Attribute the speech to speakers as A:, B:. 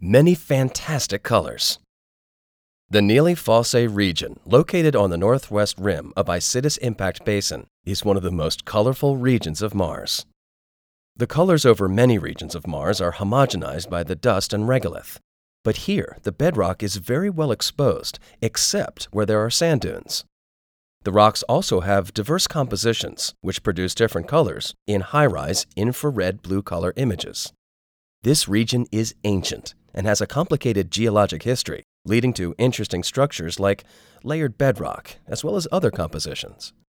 A: Many fantastic colors. The Neely-Fosse region, located on the northwest rim of Isidis Impact Basin, is one of the most colorful regions of Mars. The colors over many regions of Mars are homogenized by the dust and regolith, but here the bedrock is very well exposed except where there are sand dunes. The rocks also have diverse compositions which produce different colors in high-rise infrared blue color images. This region is ancient and has a complicated geologic history, leading to interesting structures like layered bedrock, as well as other compositions.